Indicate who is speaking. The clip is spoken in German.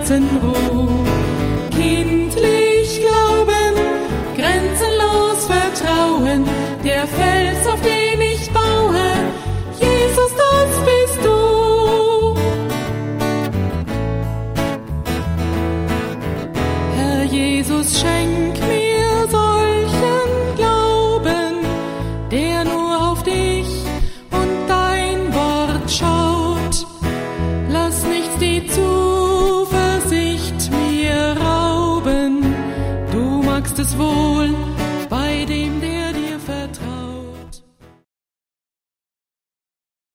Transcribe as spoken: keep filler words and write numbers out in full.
Speaker 1: Herzen Ruhe. Kindlich glauben, grenzenlos vertrauen, der Fels, auf den ich baue, Jesus, das bist du. Herr Jesus, schenk mir solchen Glauben, der nur auf dich und dein Wort schaut. Lass nichts die Zuversicht mir rauben, du magst es wohl,